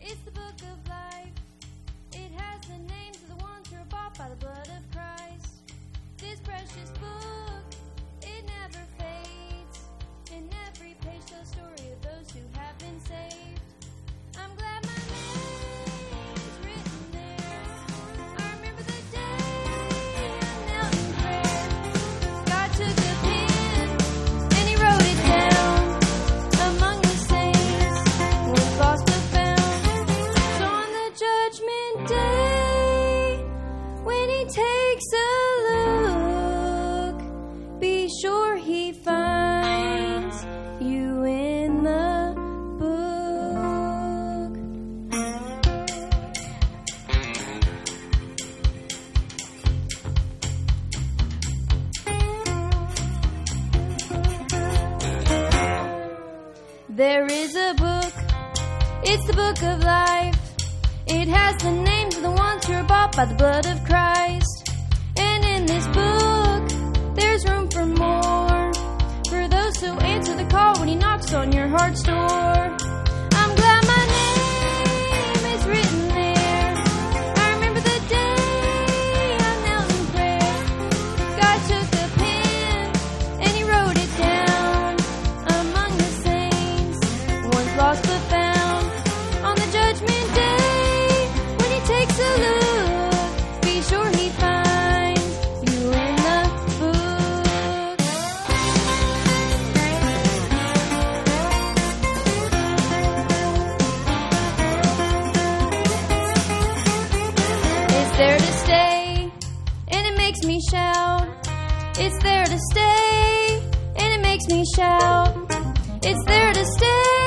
It's the book of life. It has the names of the ones who are bought by the blood of Christ. This precious book, it never fades. In every page tells the story of those who have been saved. I'm glad my name is written there. I remember the day I knelt in prayer. God took a pen and he wrote it down among the saints, was lost and found. So on the judgment day, when he takes a look, be sure he finds you in the book. There is a book, it's the book of life. It has the names of the ones who are bought by the blood of Christ. And in this book, there's room for more, for those who answer the call when he knocks on your heart's door. I'm glad my name is written there. I remember the day I knelt in prayer. God took a pen and he wrote it down among the saints, once lost but found. On the judgment day, when he takes a look, be sure he finds you in the book. It's there to stay, and it makes me shout. It's there to stay, and it makes me shout. It's there to stay.